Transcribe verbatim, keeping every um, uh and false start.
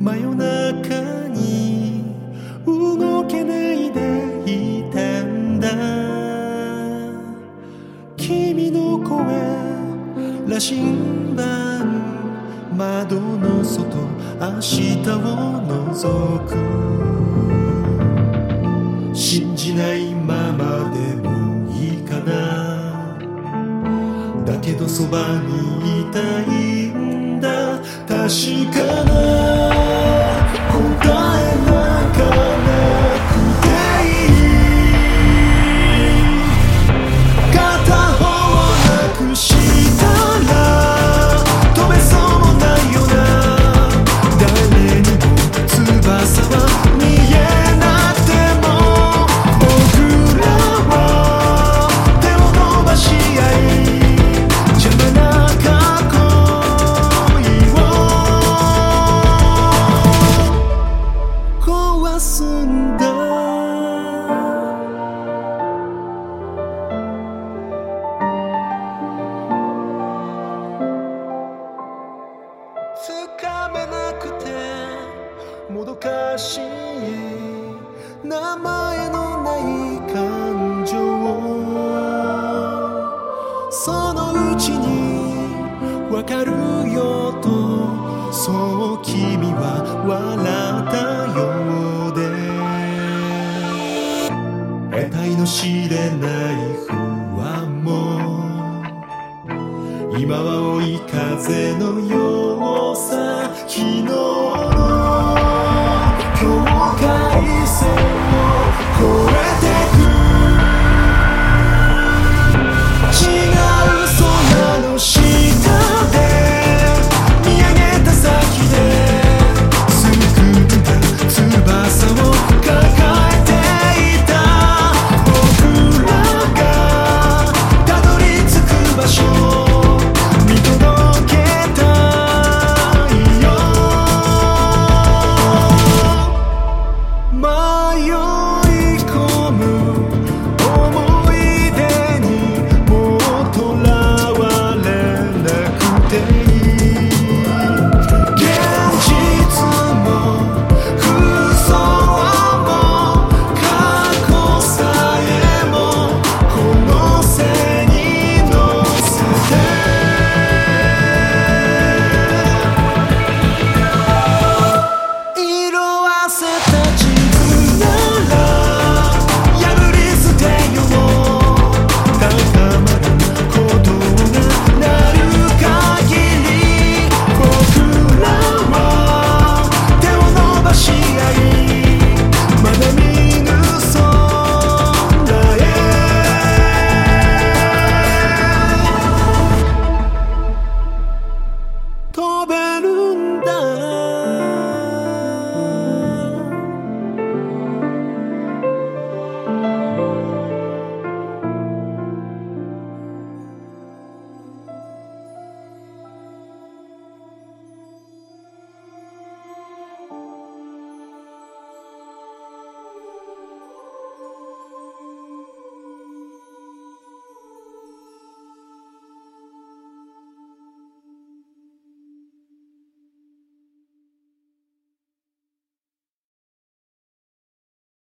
真夜中に動けないでいたんだ。君の声羅針盤、窓の外明日を覗く。信じないままでもいいかな、だけどそばにいたいんだ。確かな答えなんかなくていい。片方なくしたら飛べそうもないよな。誰にも翼は見えなくても、僕らは手を伸ばし合い、邪魔な過去壊すんだ。つかめなくてもどかしい名前のない感情、そのうちにわかるよと、そう君は笑ったようで、得体の知れない不安も今は追い風のようさ。昨日